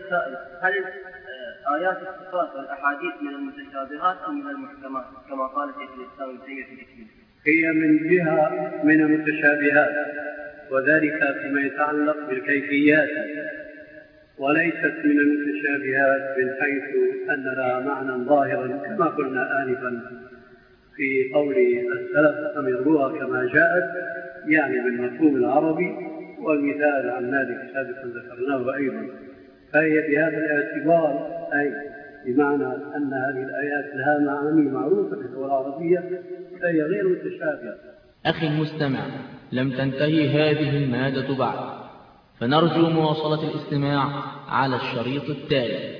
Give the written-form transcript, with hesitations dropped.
السائل: هل آيات الصفات والأحاديث من المتشابهات أم من المحكمات كما قال شيخ الإسلام ابن تيمية في التكميل؟ هي من جهة من المتشابهات، وذلك فيما يتعلق بالكيفيات، وليست من المتشابهات من حيث أن لها معنى ظاهرا كما قلنا آنفا في قول السلف: أمروها كما جاءت، يعني بالمفهوم العربي، والمثال عن ذلك سابقا ذكرناه أيضا. فهي بهذا الاعتبار، أي بمعنى أن هذه الآيات لها معاني معروفة في اللغة العربية، فهي غير متشابهة. أخي المستمع، لم تنتهي هذه المادة بعد، فنرجو مواصلة الاستماع على الشريط التالي.